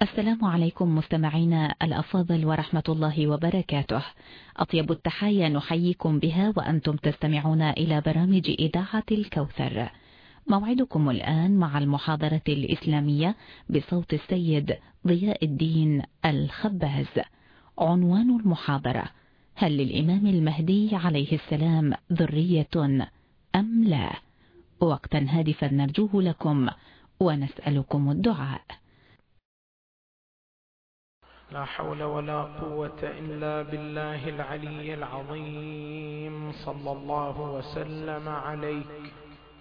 السلام عليكم مستمعينا الأفاضل ورحمة الله وبركاته. أطيب التحايا نحييكم بها وأنتم تستمعون إلى برامج إذاعة الكوثر. موعدكم الآن مع المحاضرة الإسلامية بصوت السيد ضياء الدين الخباز. عنوان المحاضرة: هل للإمام المهدي عليه السلام ذرية أم لا؟ وقتا هادفا نرجوه لكم ونسألكم الدعاء. لا حول ولا قوة إلا بالله العلي العظيم. صلى الله وسلم عليك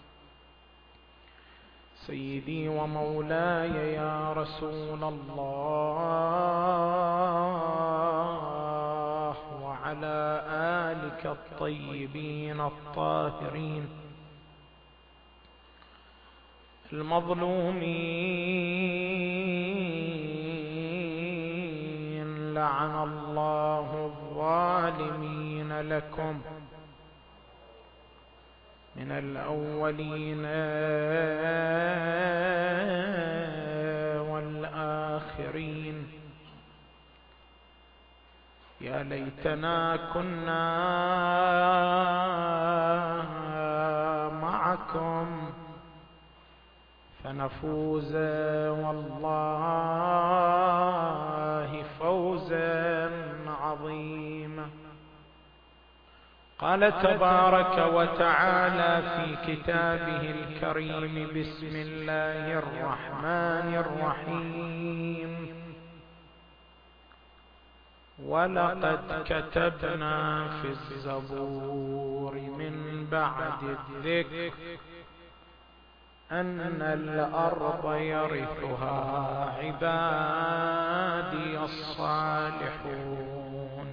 سيدي ومولاي يا رسول الله، وعلى آلك الطيبين الطاهرين المظلومين. لعن الله الظالمين لكم من الأولين والآخرين. يا ليتنا كنا معكم فنفوز والله فوزا عظيما. قال تبارك وتعالى في كتابه الكريم: بسم الله الرحمن الرحيم. ولقد كتبنا في الزبور من بعد الذكر أن الأرض يرثها عبادي الصالحون.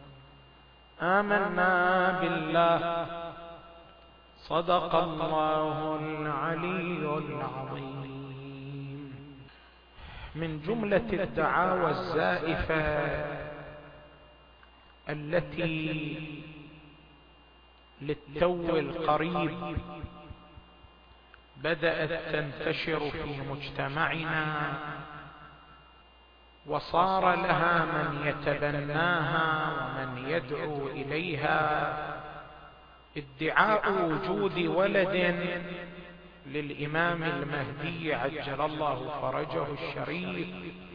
آمنا بالله. صدق الله العلي العظيم. من جملة الدعاوى الزائفة التي للتو القريب بدأت تنتشر في مجتمعنا وصار لها من يتبناها ومن يدعو إليها، ادعاء وجود ولد للإمام المهدي عجل الله فرجه الشريف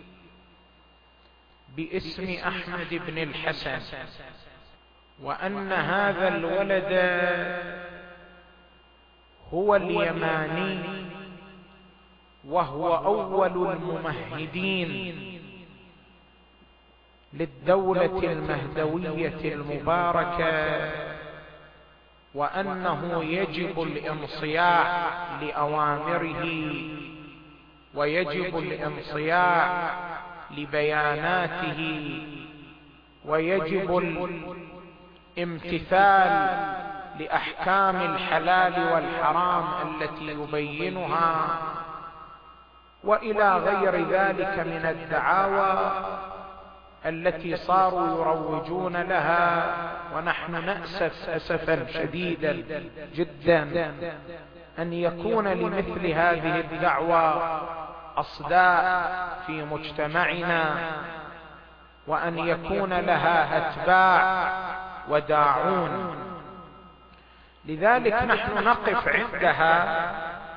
باسم أحمد بن الحسن، وأن هذا الولد هو اليماني وهو أول الممهدين للدولة المهدوية المباركة، وأنه يجب الانصياع لأوامره ويجب الانصياع لبياناته ويجب الامتثال لأحكام الحلال والحرام التي يبينها، وإلى غير ذلك من الدعاوى التي صاروا يروجون لها. ونحن نأسف أسفا شديدا جدا أن يكون لمثل هذه الدعوى أصداء في مجتمعنا، وأن يكون لها أتباع وداعون. لذلك نحن نقف عندها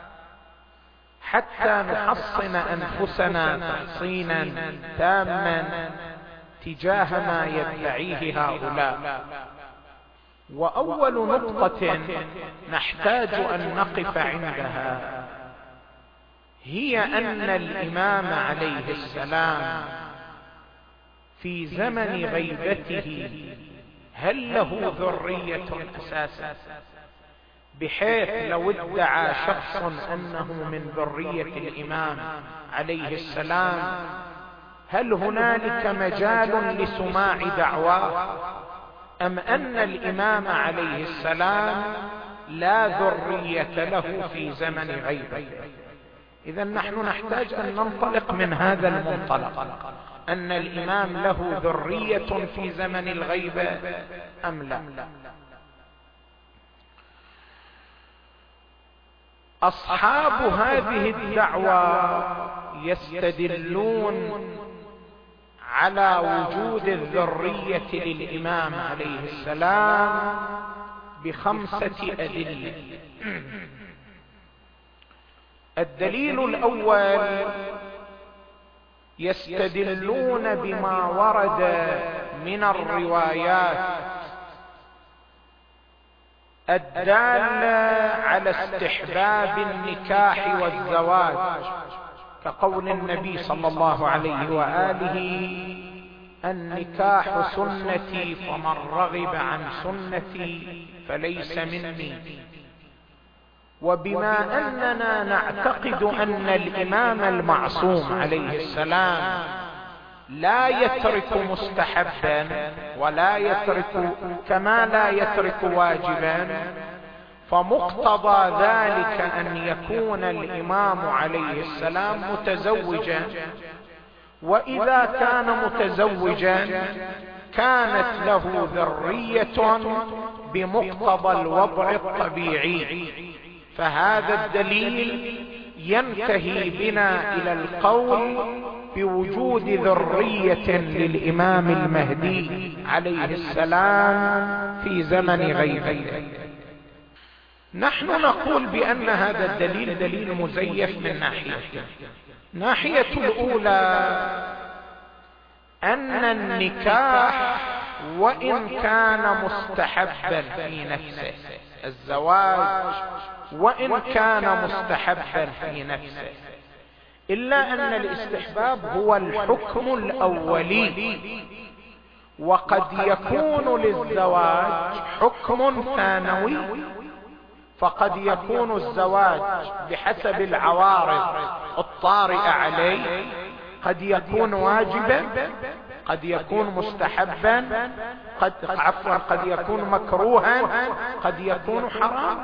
حتى نحصن أنفسنا تحصينا تاما تجاه ما يدعيه هؤلاء. وأول نقطة نحتاج أن نقف عندها هي أن الإمام عليه السلام في زمن غيبته هل له ذرية أساسا، بحيث لو ادعى شخص أنه من ذرية الإمام عليه السلام هل هنالك مجال لسماع دعواه، أم أن الإمام عليه السلام لا ذرية له في زمن غيبته؟ إذا نحن نحتاج أن ننطلق من هذا المنطلق، أن الإمام له ذرية في زمن الغيبة أم لا. أصحاب هذه الدعوة يستدلون على وجود الذرية للإمام عليه السلام ب5 أدلة. الدليل الأول يستدلون بما ورد من الروايات الدالة على استحباب النكاح والزواج، كقول النبي صلى الله عليه وآله: النكاح سنتي فمن رغب عن سنتي فليس مني. وبما أننا نعتقد أن الإمام المعصوم عليه السلام لا يترك مستحبا ولا يترك كما لا يترك واجبا، فمقتضى ذلك أن يكون الإمام عليه السلام متزوجا، وإذا كان متزوجا كانت له ذرية بمقتضى الوضع الطبيعي. فهذا الدليل ينتهي بنا إلى القول بوجود ذرية للإمام المهدي عليه السلام في زمن غيبه. نحن نقول بأن هذا الدليل دليل مزيف من ناحيتين. ناحية الأولى أن النكاح وإن كان مستحبا في نفسه، الزواج وإن كان مستحبا في نفسه، إلا أن الاستحباب هو الحكم الأولي، وقد يكون للزواج حكم ثانوي. فقد يكون الزواج بحسب العوارض الطارئة عليه، قد يكون واجبا، قد يكون مستحبا، قد يكون مكروها، قد يكون حراما.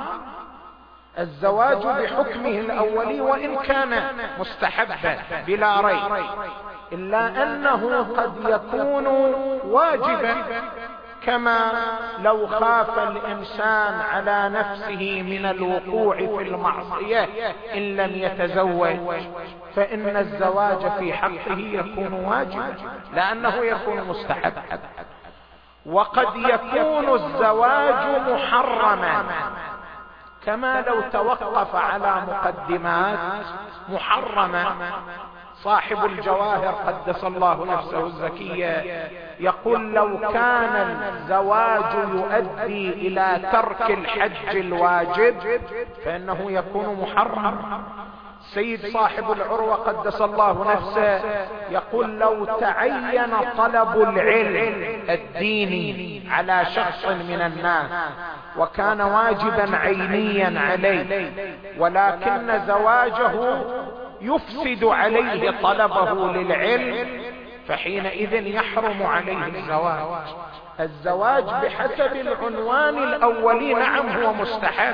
الزواج بحكمه الأولي وإن كان مستحبا بلا ريب، إلا أنه قد يكون واجبا، كما لو خاف الإنسان على نفسه من الوقوع في المعصية إن لم يتزوج، فإن الزواج في حقه يكون واجبا لأنه يكون مستحبا. وقد يكون الزواج محرما، كما لو توقف على مقدمات محرمة. صاحب الجواهر قدس الله نفسه الزكية يقول: لو كان الزواج يؤدي إلى ترك الحج الواجب فإنه يكون محرم. سيد صاحب العروة قدس الله نفسه يقول: لو تعين طلب العلم الديني على شخص من الناس وكان واجبا عينيا عليه، ولكن زواجه يفسد عليه طلبه للعلم، فحينئذ يحرم عليه الزواج. الزواج بحسب العنوان الأولي نعم هو مستحب،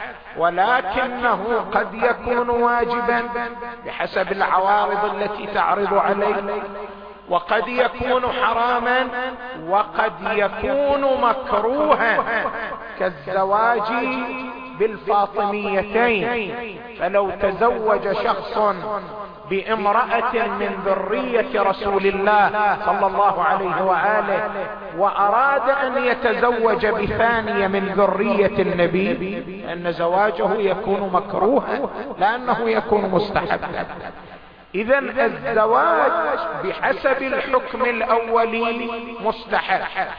ولكنه قد يكون واجبا بحسب العوارض التي تعرض عليه، وقد يكون حراما، وقد يكون مكروها كالزواج بالفاطميتين. فلو تزوج شخص بامرأة من ذرية رسول الله صلى الله عليه وآله وأراد أن يتزوج بثانية من ذرية النبي، أن زواجه يكون مكروها لأنه يكون مستحبا. إذن الزواج بحسب الحكم الأولي مستحب،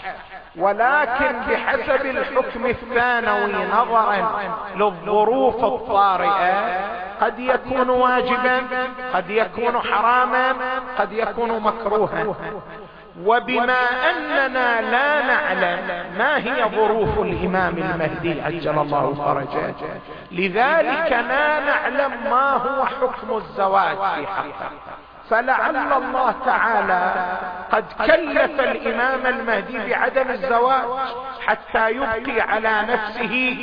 ولكن بحسب الحكم الثانوي نظرا للظروف الطارئة قد يكون واجبا، قد يكون حراما، قد يكون مكروها. وبما أننا لا نعلم ما هي ظروف الإمام المهدي عجل الله فرجه، لذلك لا نعلم ما هو حكم الزواج في حقه. فلعل الله تعالى قد كلف الإمام المهدي بعدم الزواج حتى يبقي على نفسه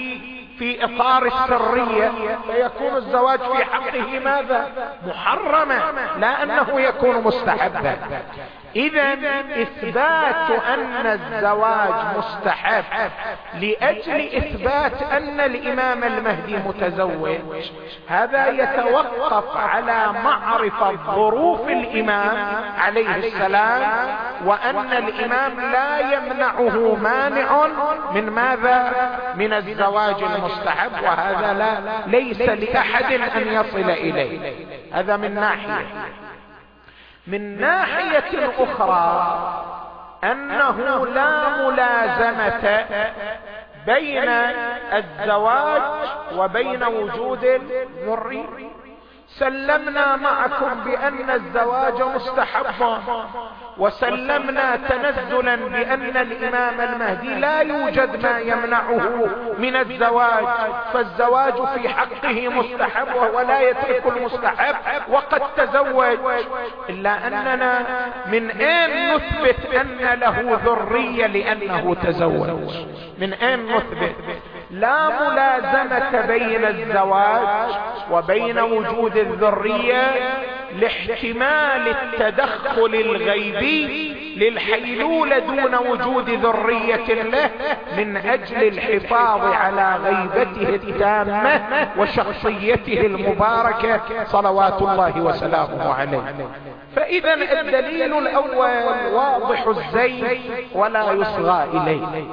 في إطار السرية فيكون الزواج في حقه ماذا؟ محرما، لا أنه يكون مستحبا. إذا إثبات أن الزواج مستحب لأجل إثبات أن الإمام المهدي متزوج، هذا يتوقف على معرفة ظروف الإمام عليه السلام، وأن الإمام لا يمنعه مانع من ماذا؟ من الزواج المستحب، وهذا ليس لأحد أن يصل إليه. هذا من ناحية. من ناحية أخرى أنه لا ملازمة بين الزواج وبين وجود الذرية. سلمنا معكم بأن الزواج مستحب، وسلمنا تنزلا بأن الإمام المهدي لا يوجد ما يمنعه من الزواج، فالزواج في حقه مستحب وهو لا يترك المستحب وقد تزوج. إلا أننا من أين نثبت أن له ذرية لأنه تزوج؟ من أين نثبت؟ لا ملازمة بين الزواج وبين وجود الذرية لاحتمال التدخل الغيبي للحيلولة دون وجود ذرية له من أجل الحفاظ على غيبته التامة وشخصيته المباركة صلوات الله وسلامه عليه. فإذا الدليل الأول واضح الزين ولا يصغى إليه.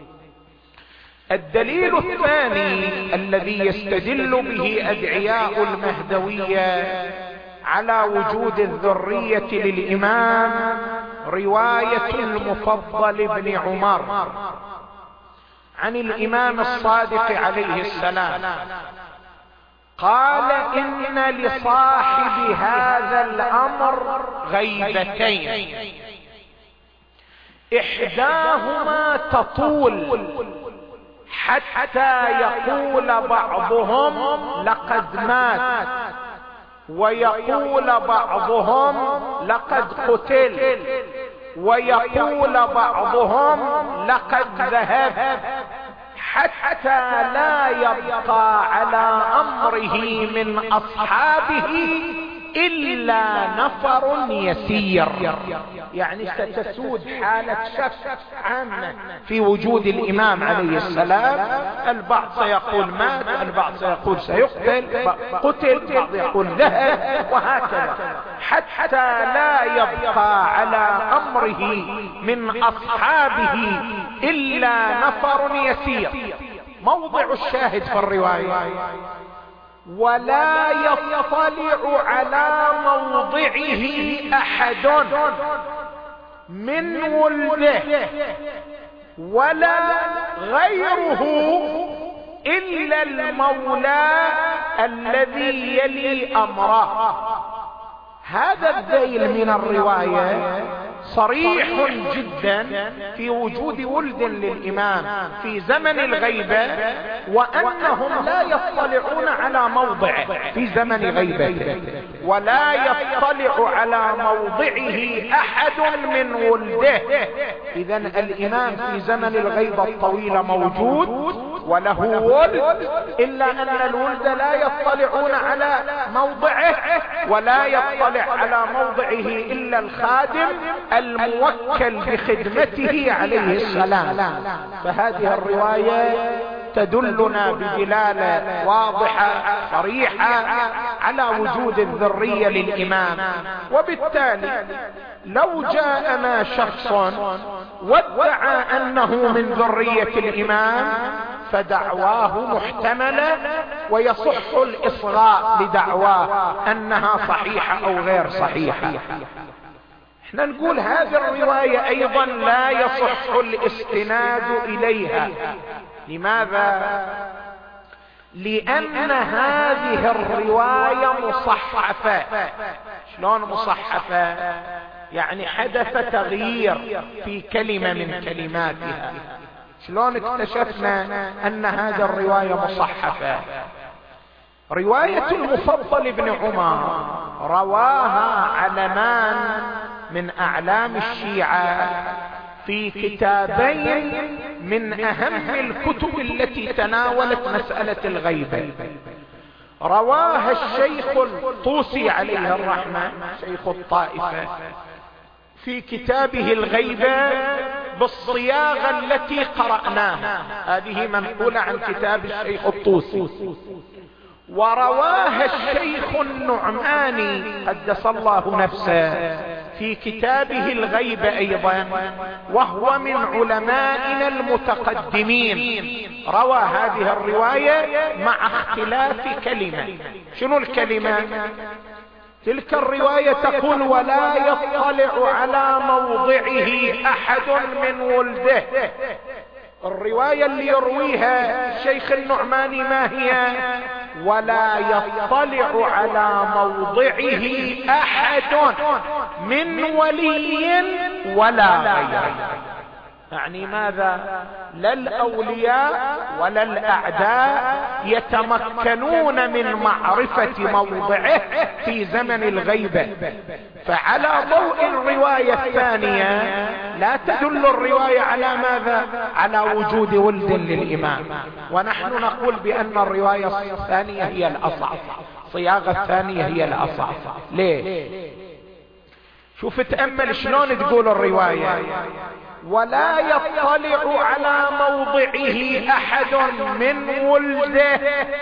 الدليل الثاني الذي يستدل به أدعياء المهدوية على وجود الذرية للإمام رواية المفضل بن عمر عن الإمام الصادق عليه السلام قال: إن لصاحب هذا الأمر غيبتين، إحداهما تطول حتى يقول بعضهم لقد مات، ويقول بعضهم لقد قتل، ويقول بعضهم لقد ذهب، حتى لا يبقى على أمره من أصحابه إلا نفر يسير. يعني ستسود حالة شك عامة في وجود الإمام عليه السلام. البعض سيقول مات، البعض سيقول سيقتل، قتل، بعض يقول ذهب، وهكذا، حتى لا يبقى على أمره من أصحابه إلا نفر يسير. موضع الشاهد في الرواية: ولا يطلع على موضعه أحد من ولده ولا غيره إلا المولى الذي يلي أمره. هذا الذيل من الرواية صريح جدا في وجود ولد للإمام في زمن الغيبة، وأنهم لا يطلعون على موضعه في زمن غيبته، ولا يطلع على موضعه أحد من ولده. إذن الإمام في زمن الغيبة الطويلة موجود وله ولد، إلا أن الولد لا يطلعون على موضعه، ولا يطلع على موضعه إلا الخادم الموكل بخدمته عليه السلام. فهذه الرواية تدلنا بدلالة واضحة صريحة على وجود الذرية للإمام. وبالتالي لو جاءنا شخص وادعى أنه من ذرية الإمام فدعواه محتملة، ويصح الإصغاء لدعواه أنها صحيحة أو غير صحيحة. احنا نقول هذه الرواية أيضا لا يصح الاستناد إليها. لماذا؟ لأن هذه الرواية مصحفة. شلون مصحفة؟ يعني حدث تغيير في كلمة من كلماتها. شلون اكتشفنا أن هذه الرواية مصحفة؟ رواية المفضل بن عمر رواها علمان من أعلام الشيعة في كتابين من أهم الكتب التي تناولت مسألة الغيبة. رواها الشيخ الطوسي عليه الرحمة، شيخ الطائفة، في كتابه الغيبة بالصياغة التي قرأناها، هذه منقولة عن كتاب الشيخ الطوسي. ورواها الشيخ النعماني قدس الله نفسه في كتابه الغيبة أيضا، وهو من علمائنا المتقدمين. روى هذه الرواية مع اختلاف كلمة. شنو الكلمة؟ تلك الرواية تقول: ولا يطلع على موضعه أحد من ولده. الرواية اللي يرويها الشيخ النعماني ما هي؟ ولا يطلع على موضعه أحد من ولي ولا غيره. يعني ماذا؟ لا الأولياء ولا الأعداء يتمكنون من معرفة موضعه في زمن الغيبة. فعلى ضوء الرواية الثانية لا تدل الرواية على ماذا؟ على وجود ولد للإمام. ونحن نقول بأن الرواية الثانية هي الأصح، صياغة الثانية هي الأصح. ليه؟ شوف تأمل شلون تقول الرواية: ولا يطلع على موضعه أحد من ولده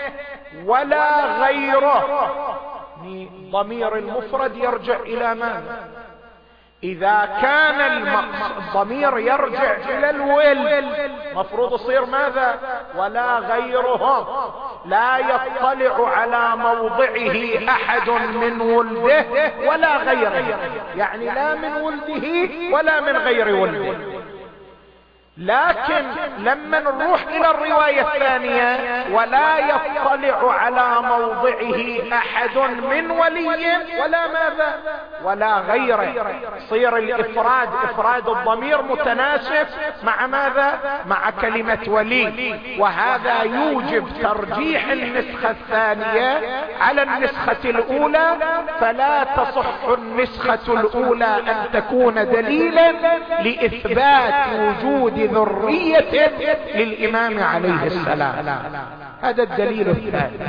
ولا غيره. ضمير المفرد يرجع إلى ماذا؟ إذا كان الضمير يرجع إلى الولد مفروض يصير ماذا؟ ولا غيرهم. لا يطلع على موضعه أحد من ولده ولا غيره، يعني لا من ولده ولا من غير ولده. لكن لما نروح إلى الرواية الثانية: ولا يطلع على موضعه أحد من ولي ولا ماذا؟ ولا غيره، صير الإفراد، إفراد الضمير متناسب مع ماذا؟ مع كلمة ولي. وهذا يوجب ترجيح النسخة الثانية على النسخة الأولى، فلا تصح النسخة الأولى أن تكون دليلا لإثبات وجود ذرية للإمام عليه السلام. هذا الدليل الثاني.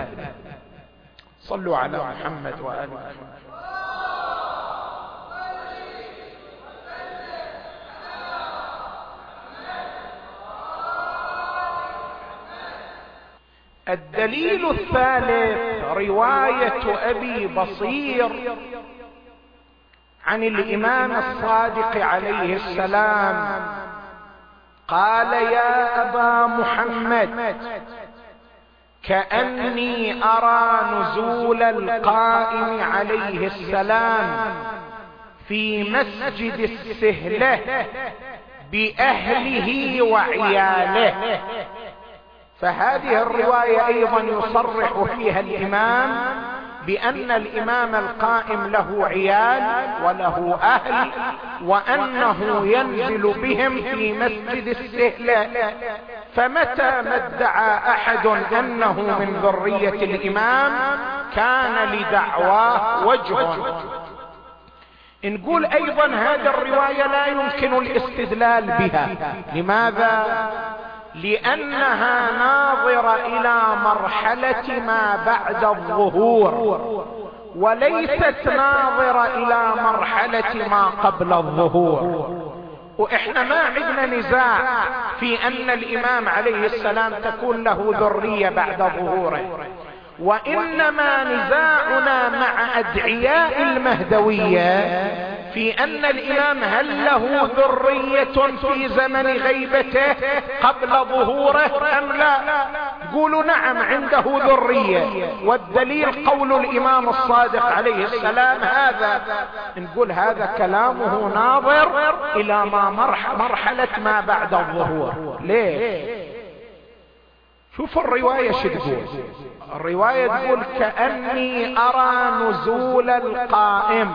صلوا على محمد وآل محمد. الدليل الثالث رواية أبي بصير عن الإمام الصادق عليه السلام قال: يا أبا محمد، كأني أرى نزول القائم عليه السلام في مسجد السهلة بأهله وعياله. فهذه الرواية أيضا يصرح فيها الإمام بأن الإمام القائم له عيال وله أهل، وأنه ينزل بهم في مسجد السهلة. فمتى ما ادعى أحد أنه من ذرية الإمام كان لدعواه وجه. نقول أيضا هذه الرواية لا يمكن الاستدلال بها. لماذا؟ لأنها ناظرة إلى مرحلة ما بعد الظهور، وليست ناظرة إلى مرحلة ما قبل الظهور. وإحنا ما عندنا نزاع في أن الإمام عليه السلام تكون له ذرية بعد ظهوره، وإنما نزاعنا مع أدعياء المهدوية في أن الإمام هل له ذرية في زمن غيبته قبل ظهوره أم لا؟ قولوا نعم عنده ذرية، والدليل قول الإمام الصادق عليه السلام هذا. نقول هذا كلامه ناظر إلى ما مرحلة ما بعد الظهور. ليه؟ شوف الرواية شو تقول. الرواية تقول: كأني أرى نزول القائم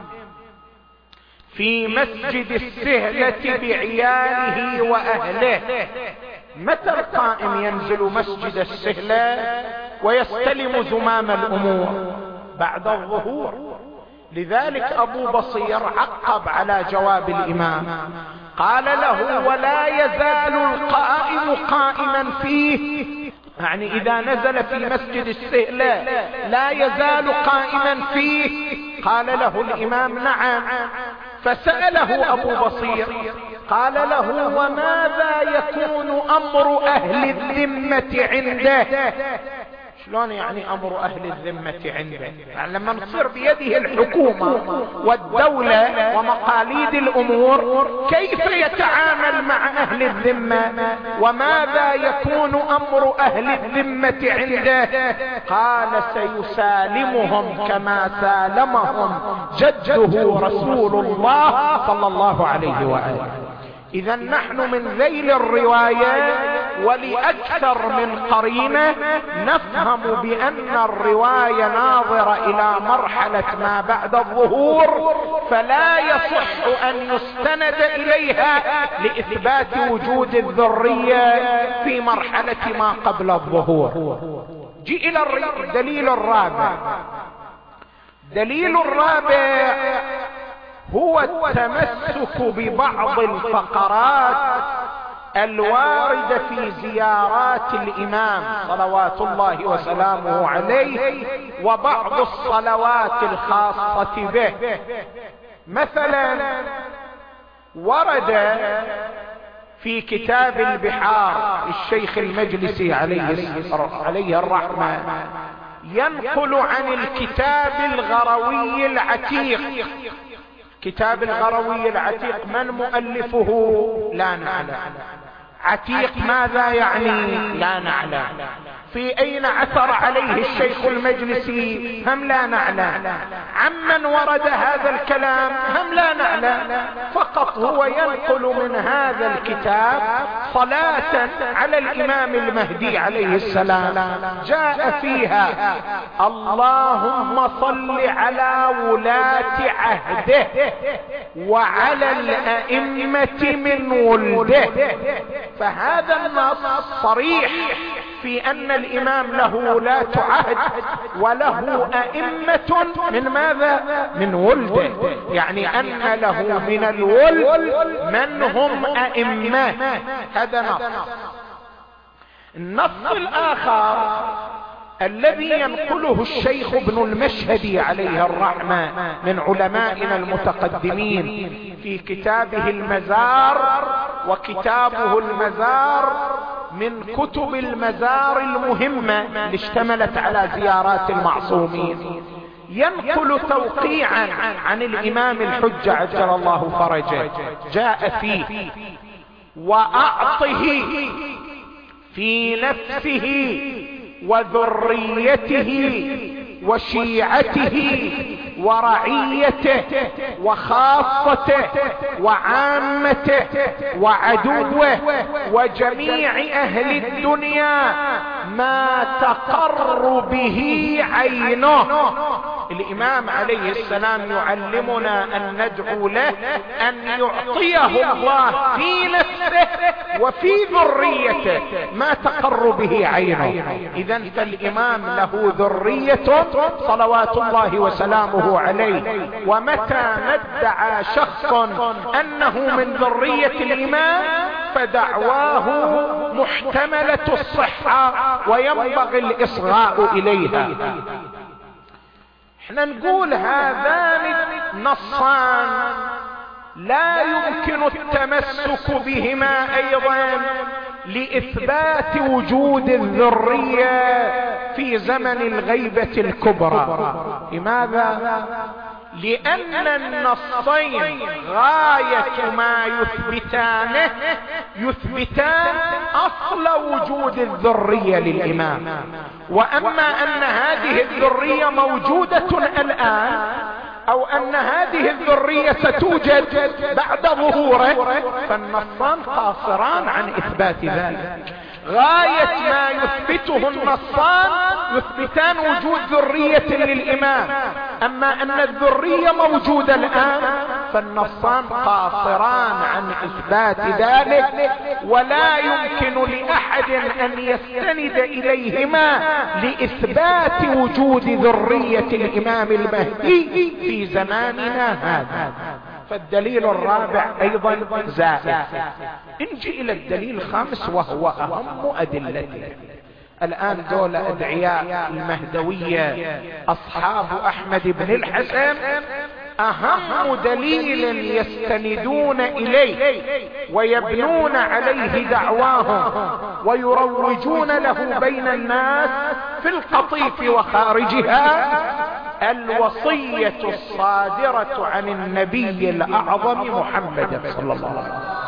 في مسجد السهلة بعياله وأهله. متى القائم ينزل مسجد السهلة ويستلم زمام الأمور؟ بعد الظهور. لذلك أبو بصير عقب على جواب الإمام، قال له: ولا يزال القائم قائما فيه، يعني إذا نزل في مسجد السهلة لا يزال قائما فيه. قال له الإمام: نعم. فسأله أبو بصير قال له: وماذا يكون أمر أهل الذمة عنده؟ شلون يعني أمر أهل الذمة عنده؟ يعني لما نصير بيده الحكومة والدولة ومقاليد الأمور كيف يتعامل مع أهل الذمة؟ وماذا يكون أمر أهل الذمة عنده؟ قال: سيسالمهم كما سالمهم جده رسول الله صلى الله عليه وآله. إذا نحن من ذيل الرواية ولأكثر من قرينة نفهم بأن الرواية ناظرة إلى مرحلة ما بعد الظهور، فلا يصح أن يستند إليها لإثبات وجود الذرية في مرحلة ما قبل الظهور. جئ إلى الدليل الرابع. دليل الرابع هو التمسك ببعض الفقرات الواردة في زيارات الإمام صلوات الله وسلامه عليه وبعض الصلوات الخاصة به. مثلا ورد في كتاب البحار الشيخ المجلسي عليه الرحمة ينقل عن الكتاب الغروي العتيق. كتاب الغروي العتيق من مؤلفه؟ لا نعلم. عتيق ماذا يعني؟ لا نعلم. في أين عثر عليه الشيخ المجلسي؟ هم لا نعلم. عمن ورد هذا الكلام؟ هم لا نعلم. فقط هو ينقل من هذا الكتاب صلاة على الإمام المهدي عليه السلام جاء فيها: اللهم صل على ولاة عهده وعلى الأئمة من ولده. فهذا النص صريح في أن الإمام له ولاة عهد وله أئمة من ماذا؟ من ولده، يعني أن له من الولد من هم أئمة. هذا نص. النص الآخر الذي ينقله الشيخ ابن المشهدي عليه الرحمة من علمائنا المتقدمين في كتابه المزار، وكتابه المزار من كتب المزار المهمة اللي اشتملت على زيارات المعصومين، ينقل توقيعا عن الإمام الحجة عجل الله فرجه، جاء فيه: وأعطه في نفسه وذريته وشيعته ورعيته وخاصته وعامته وعدوه وجميع أهل الدنيا ما تقر به عينه. الإمام عليه السلام يعلمنا أن ندعو له أن يعطيه الله في نفسه وفي ذريته ما تقر به عينه. إذا فالإمام له ذرية صلوات الله وسلامه عليه، ومتى ما ادعى شخص أنه من ذرية الإمام فدعواه محتملة الصحة وينبغي الإصغاء إليها. احنا نقول هذان النصان لا يمكن التمسك بهما أيضا لإثبات وجود الذرية في زمن الغيبة الكبرى. لماذا؟ لأن النصين غاية ما يثبتان أصل وجود الذرية للإمام. وأما أن هذه الذرية موجودة الآن أو أن هذه الذرية ستوجد بعد ظهوره فالنصان قاصران عن إثبات ذلك. غاية ما يثبته النصان يثبتان وجود ذرية للإمام. أما أن الذرية موجودة الآن فالنصان قاصران عن إثبات ذلك، ولا يمكن لأحد أن يستند إليهما لإثبات وجود ذرية الإمام المهدي في زماننا هذا. فالدليل الرابع أيضا زائد. نجي إلى الدليل الخامس وهو أهم أدلته. الآن دول أدعياء المهدوية أصحاب أحمد بن الحسن أهم دليل يستندون إليه ويبنون عليه دعواهم ويروجون له بين الناس في القطيف وخارجها الوصية الصادرة عن النبي الأعظم محمد صلى الله عليه وسلم.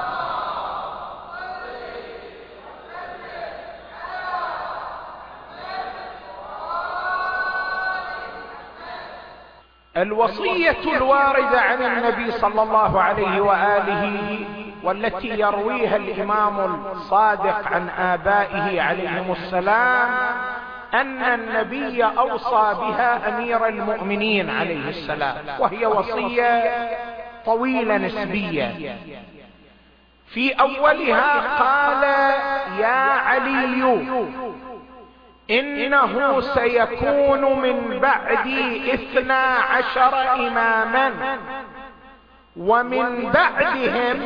الوصية الواردة عن النبي صلى الله عليه وآله والتي يرويها الإمام الصادق عن آبائه عليهم السلام أن النبي أوصى بها أمير المؤمنين عليه السلام، وهي وصية طويلة نسبية. في أولها قال: يا علي إنه سيكون من بعدي 12 إماما ومن بعدهم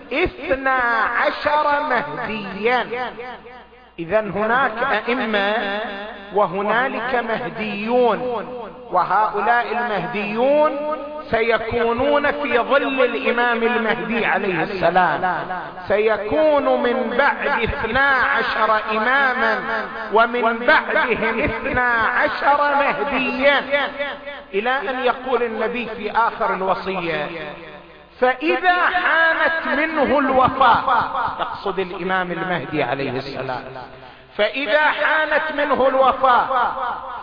12 مهديا. إذن هناك أئمة وهنالك مهديون، وهؤلاء المهديون سيكونون في ظل الإمام المهدي عليه السلام. سيكون من بعد 12 إماما ومن بعدهم 12 مهديا، إلى أن يقول النبي في آخر الوصية: فإذا حانت منه الوفاة، يقصد الإمام المهدي عليه السلام، فإذا حانت منه الوفاة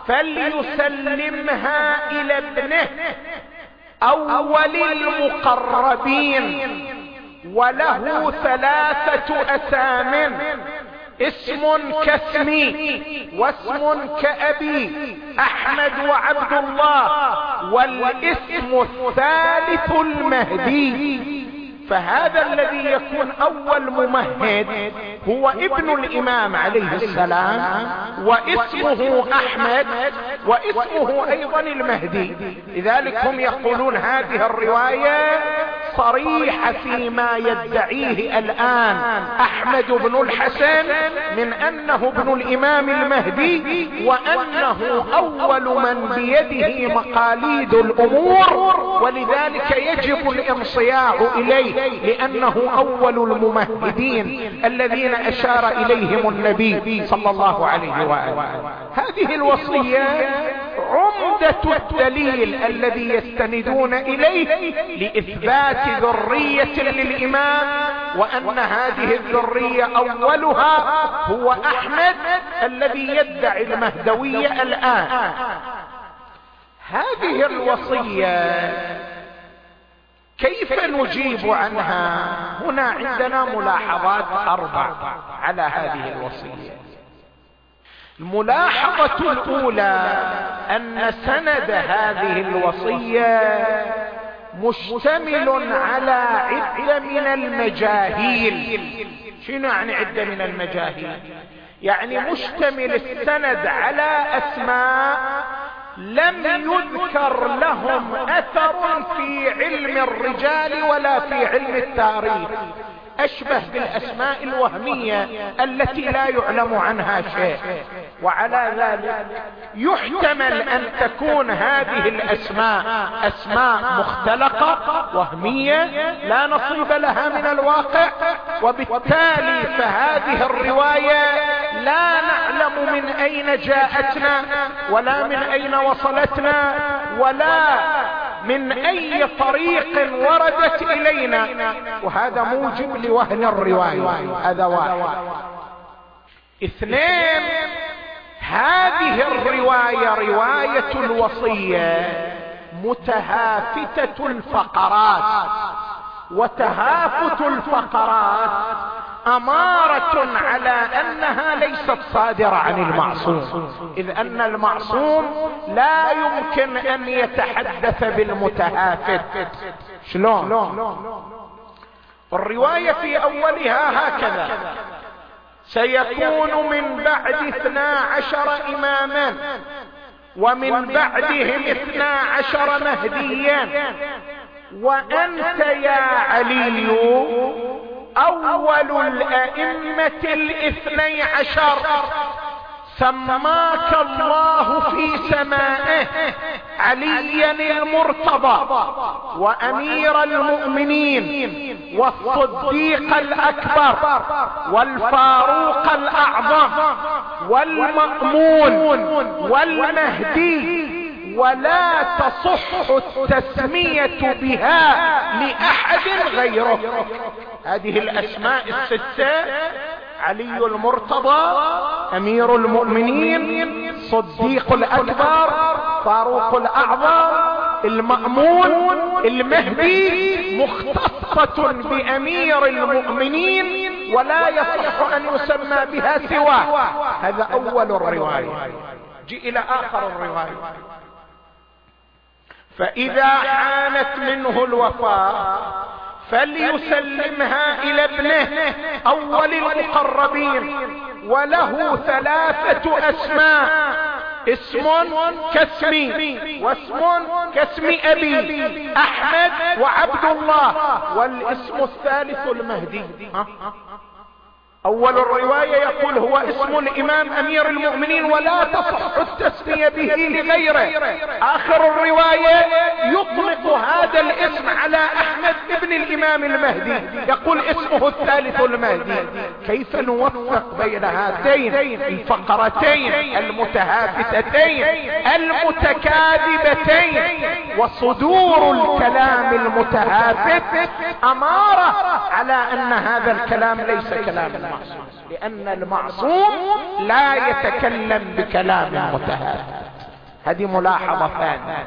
فليسلمها إلى ابنه أول المقربين، وله 3 أسام: اسم كاسمي واسم كأبي أحمد وعبد الله، والاسم الثالث المهدي. فهذا الذي يكون أول ممهد هو ابن الإمام عليه السلام، واسمه أحمد، واسمه أيضا المهدي. لذلك هم يقولون هذه الرواية صريحة فيما يدعيه الآن أحمد بن الحسن من أنه ابن الإمام المهدي، وأنه أول من بيده مقاليد الأمور، ولذلك يجب الانصياع إليه لأنه أول الممهدين الذين أشار إليهم النبي صلى الله عليه وآله. هذه الوصية عمدة الدليل الذي يستندون إليه لإثبات ذرية للإمام، وأن هذه الذرية أولها هو أحمد الذي يدعي المهدوية الآن. هذه الوصية كيف نجيب عنها؟ هنا عندنا ملاحظات 4 على هذه الوصية. الملاحظة الأولى أن سند هذه الوصية مشتمل على عدة من المجاهيل. شنو يعني عدة من المجاهيل؟ يعني مشتمل السند على أسماء لم يذكر لهم أثر في علم الرجال ولا في علم التاريخ، أشبه بالأسماء الوهمية التي لا يعلم عنها شيء. وعلى ذلك يحتمل أن تكون هذه الأسماء أسماء مختلقة وهمية لا نصيب لها من الواقع، وبالتالي فهذه الرواية لا نعلم من أين جاءتنا ولا من أين وصلتنا ولا من أي طريق وردت إلينا، وهذا موجب لوهن الرواية. هذا واحد. 2، هذه الرواية رواية الوصية متهافتة الفقرات، وتهافت الفقرات أمارة على أنها ليست صادرة عن المعصوم، إذ أن المعصوم لا يمكن أن يتحدث بالمتهافت. شلون؟ الرواية في أولها هكذا: سيكون من بعد 12 إماما ومن بعدهم 12 مهديا، وأنت يا علي أول الأئمة 12، سماك الله في سمائه عليا المرتضى وأمير المؤمنين والصديق الأكبر والفاروق الأعظم والمأمون والمهدي، ولا تصح التسمية بها لأحد غيره. هذه الأسماء الستة: علي المرتضى، أمير المؤمنين، صديق الأكبر، فاروق الأعظم، المأمون، المهدي، مختصة بأمير المؤمنين ولا يصح أن يسمى بها سواه. هذا أول الرواية. جي إلى آخر الرواية: فإذا حانت منه الوفاة فليسلمها إلى ابنه أول المقربين، وله 3 أسماء: اسم كاسمي، واسم كاسم أبي أحمد وعبد الله، والاسم الثالث المهدي. أول الرواية يقول هو اسم الإمام أمير المؤمنين ولا تصح التسمية به لغيره. آخر الرواية يطلق هذا الاسم على أحمد ابن الإمام المهدي، يقول اسمه الثالث المهدي. كيف نوفق بين هاتين الفقرتين المتهافتين المتكاذبتين؟ وصدور الكلام المتهافت أمارة على أن هذا الكلام ليس كلام، لأن المعصوم لا يتكلم بكلام متهافت. هذه ملاحظة ثانية.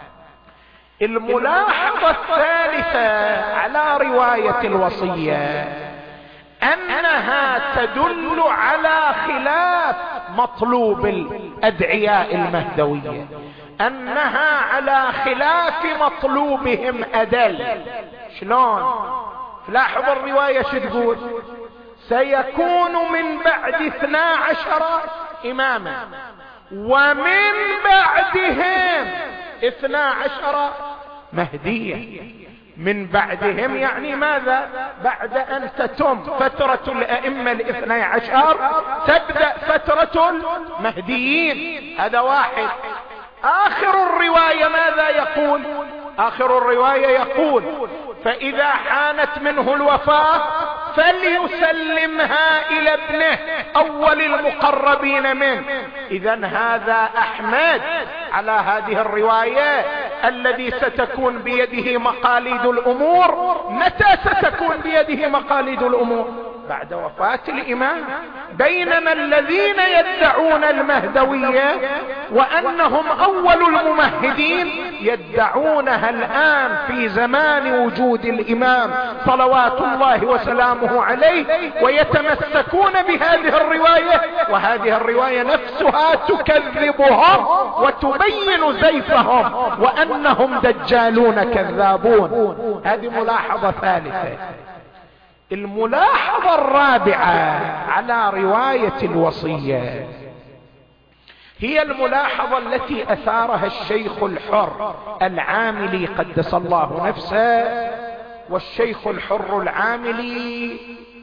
الملاحظة الثالثة على رواية الوصية أنها تدل على خلاف مطلوب الأدعياء المهدوية، أنها على خلاف مطلوبهم أدل. شلون؟ لاحظ الرواية شو تقول: سيكون من بعد 12 إماما ومن بعدهم 12 مهدية. من بعدهم يعني ماذا؟ بعد أن تتم فترة الأئمة 12 تبدأ فترة المهديين. هذا واحد. آخر الرواية ماذا يقول؟ آخر الرواية يقول: فإذا حانت منه الوفاة فليسلمها إلى ابنه أول المقربين منه. إذن هذا أحمد على هذه الرواية الذي ستكون بيده مقاليد الأمور. متى ستكون بيده مقاليد الأمور؟ بعد وفاة الإمام. بينما الذين يدعون المهدوية وأنهم أول الممهدين يدعونها الآن في زمان وجود الإمام صلوات الله وسلامه عليه، ويتمسكون بهذه الرواية، وهذه الرواية نفسها تكذبهم وتبين زيفهم وأنهم دجالون كذابون. هذه ملاحظة ثالثة. الملاحظة الرابعة على رواية الوصية هي الملاحظة التي أثارها الشيخ الحر العاملي قدس الله نفسه. والشيخ الحر العاملي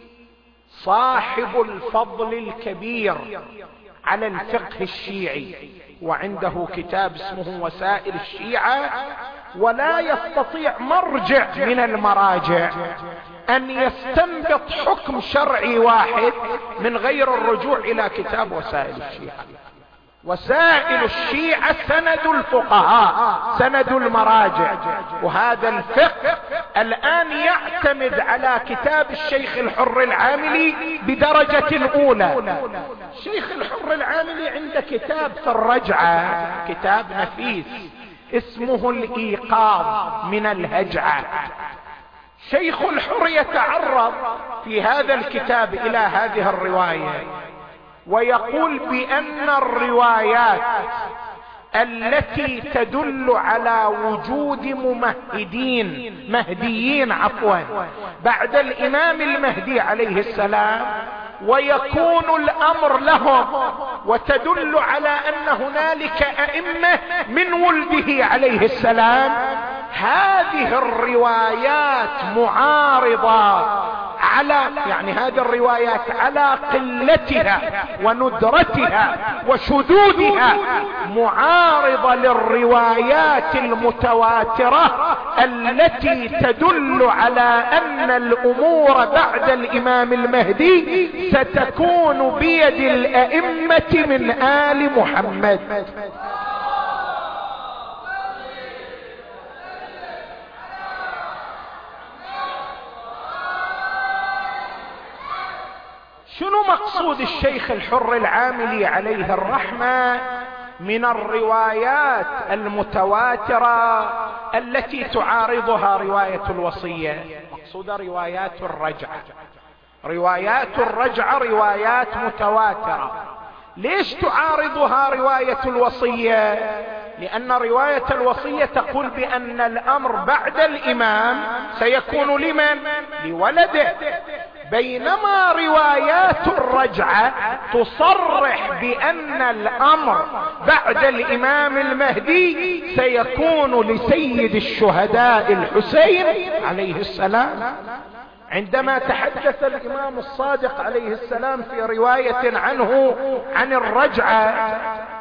صاحب الفضل الكبير على الفقه الشيعي، وعنده كتاب اسمه وسائل الشيعة، ولا يستطيع مرجع من المراجع أن يستنبط حكم شرعي واحد من غير الرجوع إلى كتاب وسائل الشيعة. وسائل الشيعة سند الفقهاء، سند المراجع، وهذا الفقه الآن يعتمد على كتاب الشيخ الحر العاملي بدرجة الأولى. الشيخ الحر العاملي عنده كتاب في الرجعة، كتاب نفيس اسمه الإيقاظ من الهجعة. شيخ الحر يتعرض في هذا الكتاب إلى هذه الرواية ويقول بأن الروايات التي تدل على وجود مهديين بعد الإمام المهدي عليه السلام ويكون الأمر لهم وتدل على أن هنالك أئمة من ولده عليه السلام، هذه الروايات معارضة هذه الروايات على قلتها وندرتها وشذوذها معارضة للروايات المتواترة التي تدل على أن الأمور بعد الإمام المهدي ستكون بيد الأئمة من آل محمد. شنو مقصود الشيخ الحر العاملي عليه الرحمة من الروايات المتواترة التي تعارضها رواية الوصية؟ مقصود روايات الرجعة. روايات الرجعة روايات متواترة. ليش تعارضها رواية الوصية؟ لأن رواية الوصية تقول بأن الأمر بعد الإمام سيكون لمن؟ لولده، بينما روايات الرجعة تصرح بأن الأمر بعد الإمام المهدي سيكون لسيد الشهداء الحسين عليه السلام. عندما تحدث الإمام الصادق عليه السلام في رواية عنه عن الرجعة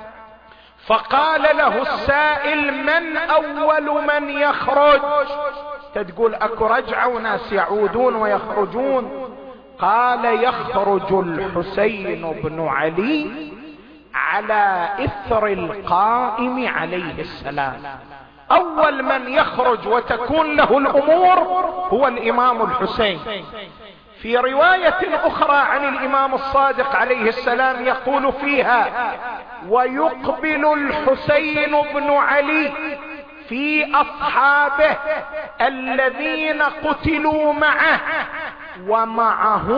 فقال له السائل: من أول من يخرج؟ تقول أكو رجعة وناس يعودون ويخرجون. قال: يخرج الحسين بن علي على إثر القائم عليه السلام. أول من يخرج وتكون له الأمور هو الإمام الحسين. في رواية أخرى عن الإمام الصادق عليه السلام يقول فيها: ويقبل الحسين بن علي في أصحابه الذين قتلوا معه ومعه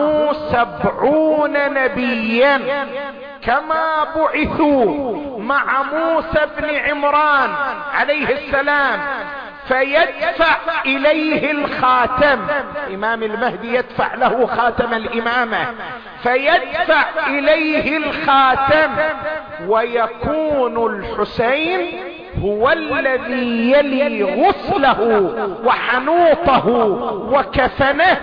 70 نبيا كما بعثوا مع موسى بن عمران عليه السلام، فيدفع إليه الخاتم. إمام المهدي يدفع له خاتم الإمامة، فيدفع إليه الخاتم ويكون الحسين هو الذي يلي غسله وحنوطه وكفنه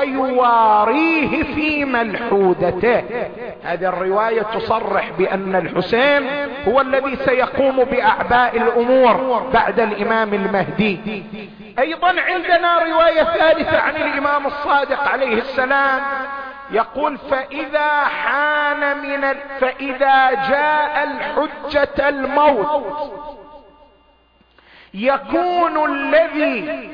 ويواريه في ملحودته. هذه الرواية تصرح بأن الحسين هو الذي سيقوم بأعباء الأمور بعد الإمام المهدي. أيضا عندنا رواية ثالثة عن الإمام الصادق عليه السلام يقول: فإذا جاء الحجة الموت يكون الذي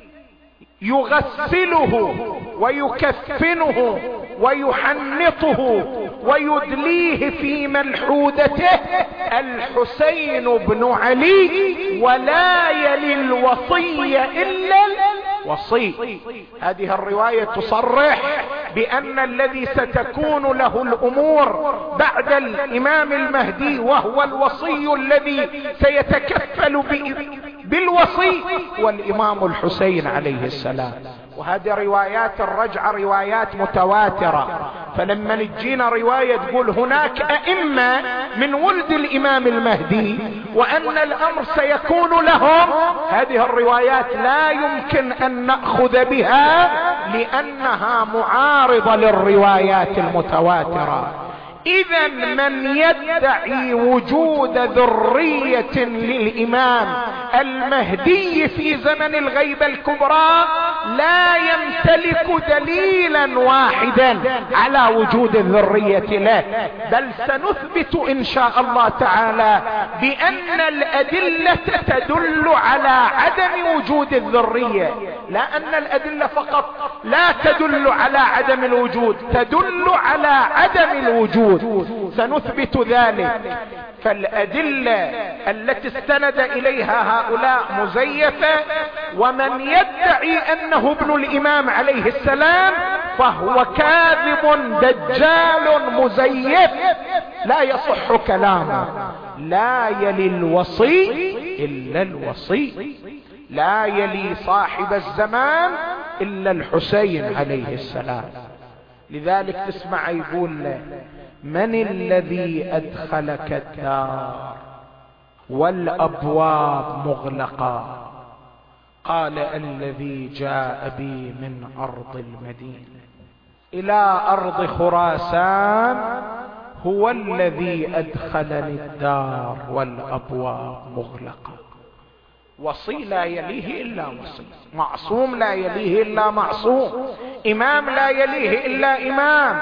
يغسله ويكفنه ويحنطه ويدليه في ملحودته الحسين بن علي، ولا يلي الوصي إلا الوصي. هذه الرواية تصرح بأن الذي ستكون له الأمور بعد الإمام المهدي وهو الوصي الذي سيتكفل بالوصي والإمام الحسين عليه السلام. وهذه روايات الرجعة روايات متواترة. فلما نجينا رواية تقول هناك أئمة من ولد الإمام المهدي وأن الأمر سيكون لهم، هذه الروايات لا يمكن أن نأخذ بها لأنها معارضة للروايات المتواترة. إذا من يدعي وجود ذرية للإمام المهدي في زمن الغيبة الكبرى لا يمتلك دليلا واحدا على وجود الذرية له، بل سنثبت إن شاء الله تعالى بأن الأدلة تدل على عدم وجود الذرية، لا أن الأدلة فقط لا تدل على عدم الوجود، تدل على عدم الوجود. سنثبت ذلك. فالأدلة التي استند إليها هؤلاء مزيفة، ومن يدعي أنه ابن الإمام عليه السلام فهو كاذب دجال مزيف لا يصح كلامه. لا يلي الوصي إلا الوصي، لا يلي صاحب الزمان إلا الحسين عليه السلام. لذلك تسمع يقول له: من الذي أدخلك الدار والأبواب مغلقة؟ قال: الذي جاء بي من أرض المدينة إلى أرض خراسان هو الذي أدخلني الدار والأبواب مغلقة. وصي لا يليه إلا وصي، معصوم لا يليه إلا معصوم، إمام لا يليه إلا إمام.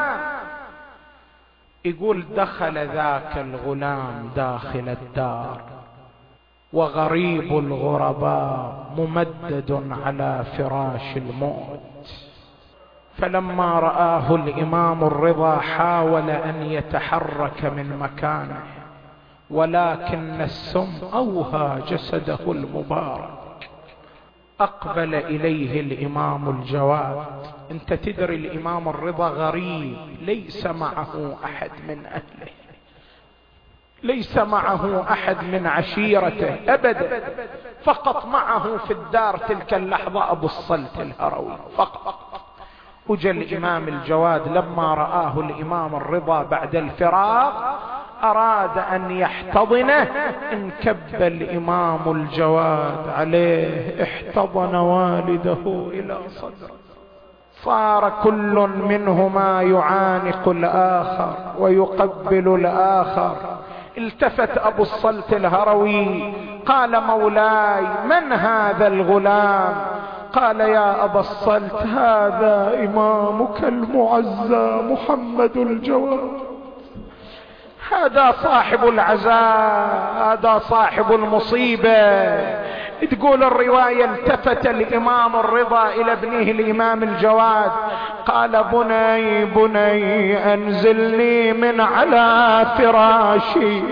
يقول: دخل ذاك الغلام داخل الدار وغريب الغرباء ممدد على فراش الموت، فلما رآه الإمام الرضا حاول أن يتحرك من مكانه، ولكن السم أوهى جسده المبارك. أقبل إليه الإمام الجواد. أنت تدري الإمام الرضا غريب، ليس معه أحد من أهله، ليس معه أحد من عشيرته أبدا، فقط معه في الدار تلك اللحظة أبو الصلت الهروي فقط. وجاء الإمام الجواد لما رآه الإمام الرضا بعد الفراق أراد أن يحتضنه، انكب الإمام الجواد عليه، احتضن والده إلى صدره، صار كل منهما يعانق الآخر ويقبل الآخر. التفت أبو الصلت الهروي قال: مولاي من هذا الغلام؟ قال: يا أبا الصلت هذا إمامك المعزى محمد الجواد، هذا صاحب العزاء، هذا صاحب المصيبة. تقول الرواية: التفت الإمام الرضا إلى ابنه الإمام الجواد قال: بني بني أنزلني من على فراشي.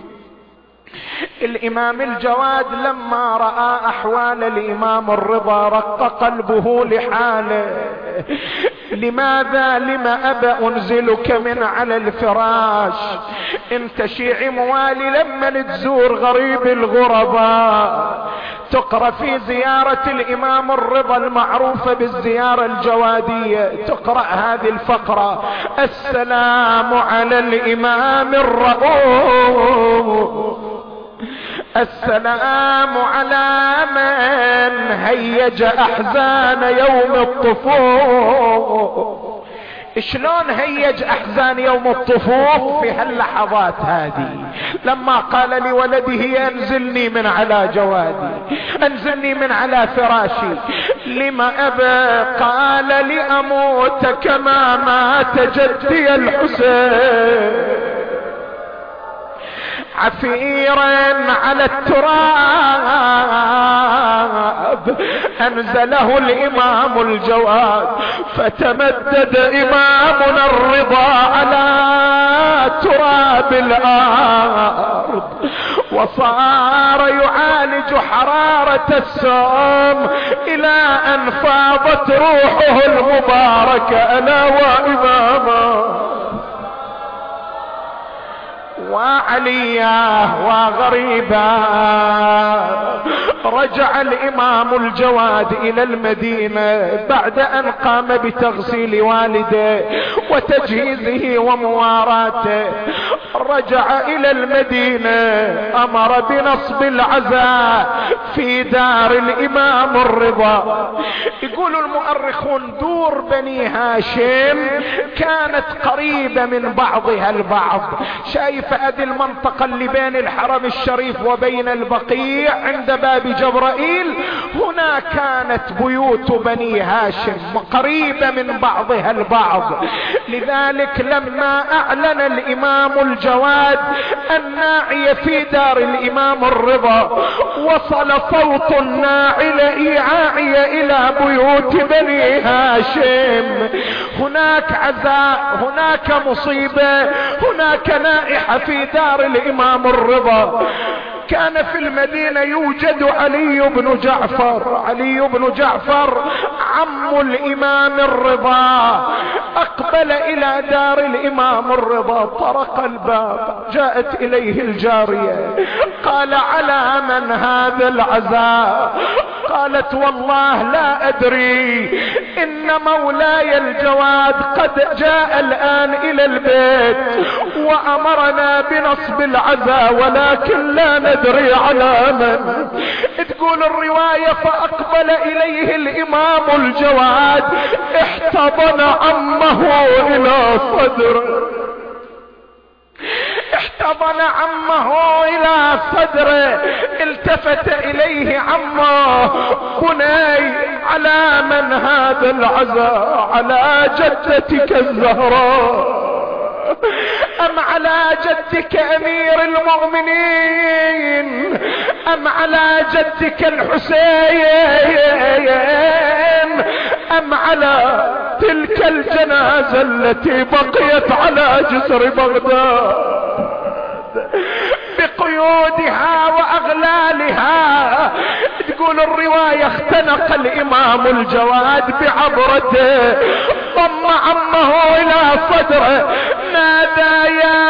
الإمام الجواد لما رأى أحوال الإمام الرضا رق قلبه لحاله. لماذا لما أبا أنزلك من على الفراش؟ انت شيعي موالي لما تزور غريب الغرباء تقرأ في زيارة الإمام الرضا المعروفة بالزيارة الجوادية، تقرأ هذه الفقرة: السلام على الإمام الرؤوف، السلام على من هيج أحزان يوم الطفوف. شلون هيج أحزان يوم الطفوف في هاللحظات هذه؟ لما قال لولده: أنزلني من على جوادي، أنزلني من على فراشي. لما أبى؟ قال: لأموت كما مات جدي الحسين، عفيرا على التراب. أنزله الإمام الجواد فتمدد إمامنا الرضا على تراب الأرض، وصار يعالج حرارة السم إلى أن فاضت روحه المباركة ألا وإماما وعليا وغريبا. رجع الإمام الجواد إلى المدينة بعد أن قام بتغسيل والده وتجهيزه ومواراته. رجع إلى المدينة، أمر بنصب العزاء في دار الإمام الرضا. يقول المؤرخون: دور بني هاشم كانت قريبة من بعضها البعض. شايف هذه المنطقة اللي بين الحرم الشريف وبين البقيع عند باب جبرائيل، هنا كانت بيوت بني هاشم قريبة من بعضها البعض. لذلك لما أعلن الإمام الجواد الناعية في دار الإمام الرضا، وصل صوت الناعية إيعاعية إلى بيوت بني هاشم. هناك عزاء، هناك مصيبة، هناك نائحة في دار الإمام الرضا. كان في المدينة يوجد علي بن جعفر. علي بن جعفر عم الإمام الرضا، أقبل إلى دار الإمام الرضا، طرق الباب، جاءت إليه الجارية، قال: على من هذا العزاء؟ قالت: والله لا أدري، إن مولاي الجواد قد جاء الآن إلى البيت وأمرنا بنصب العزاء ولكن لا ندري على من. تقول الرواية: فأقبل إليه الإمام الجواد، احتضن عمه إلى صدره، احتضن عمه إلى صدره. التفت إليه عمه: بني، على من هذا العزاء؟ على جدتك الزهراء أم على جدك أمير المؤمنين أم على جدك الحسين أم على تلك الجنازة التي بقيت على جسر بغداد بقيودها وأغلالها؟ تقول الرواية: اختنق الإمام الجواد بعبرته، ضم عمه إلى صدره، نادى: يا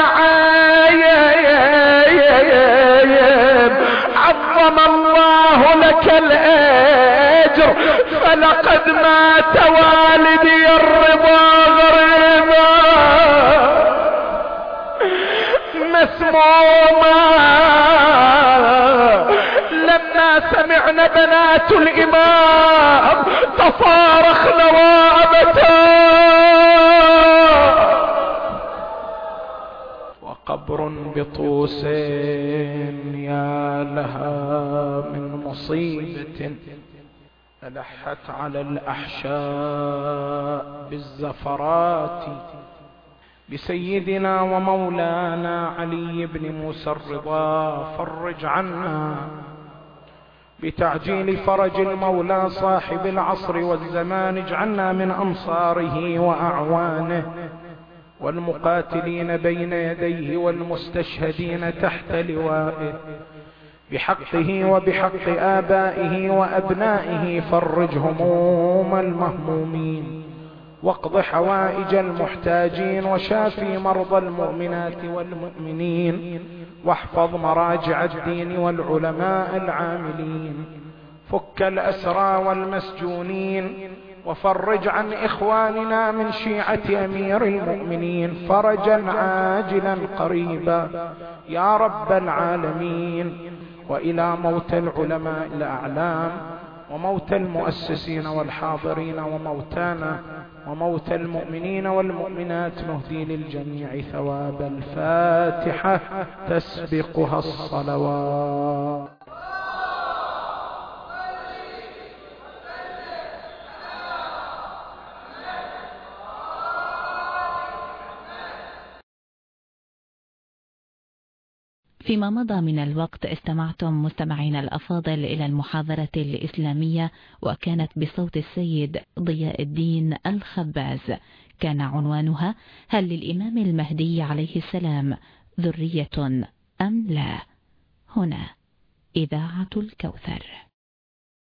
عايب، عظم الله لك الأجر، فلقد مات والدي الرضا غريبا مسموما. لما سمعنا بنات الإمام تصارخن وابتا، وقبر بطوس يا لها من مصيبة ألحت على الأحشاء بالزفرات بسيدنا ومولانا علي بن موسى الرضا. فرج عنا بتعجيل فرج المولى صاحب العصر والزمان، اجعلنا من أنصاره وأعوانه والمقاتلين بين يديه والمستشهدين تحت لوائه بحقه وبحق آبائه وأبنائه. فرج هموم المهمومين واقض حوائج المحتاجين وشافي مرضى المؤمنات والمؤمنين، واحفظ مراجع الدين والعلماء العاملين، فك الأسرى والمسجونين، وفرج عن إخواننا من شيعة أمير المؤمنين فرجا عاجلا قريبا يا رب العالمين. وإلى موت العلماء الأعلام وموت المؤسسين والحاضرين وموتانا وموت المؤمنين والمؤمنات نهدي للجميع ثواب الفاتحة تسبقها الصلوات. فيما مضى من الوقت استمعتم مستمعينا الأفاضل إلى المحاضرة الإسلامية، وكانت بصوت السيد ضياء الدين الخباز. كان عنوانها: هل للإمام المهدي عليه السلام ذرية أم لا؟ هنا إذاعة الكوثر.